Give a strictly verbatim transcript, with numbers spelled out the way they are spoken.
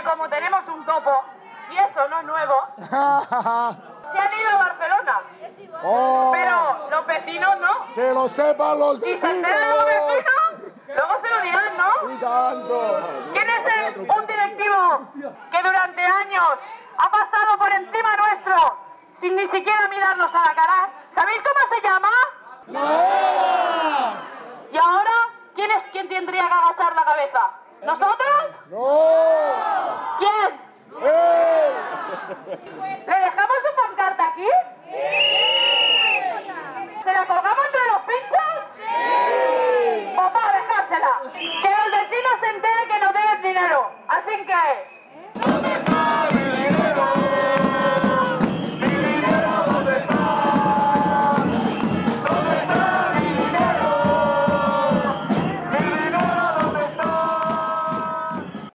como tenemos un topo, y eso no es nuevo, se han ido a Barcelona. Oh, Pero los vecinos no. ¡que lo sepan los Si vecinos! se enteran los vecinos, luego se lo dirán, ¿no? ¡Y tanto! ¿Quién es el, un directivo que durante años ha pasado por encima nuestro sin ni siquiera mirarnos a la cara? ¿Sabéis cómo se llama? ¡No! ¿Y ahora quién es quien tendría que agachar la cabeza? ¿Nosotros? ¡No! ¿Quién? ¡Eh! ¿Le dejamos su pancarta aquí? ¡Sí! ¿Se la colgamos entre los pinchos? ¡Sí! Pues va a dejársela. Que los vecinos se enteren que nos deben dinero. Así que...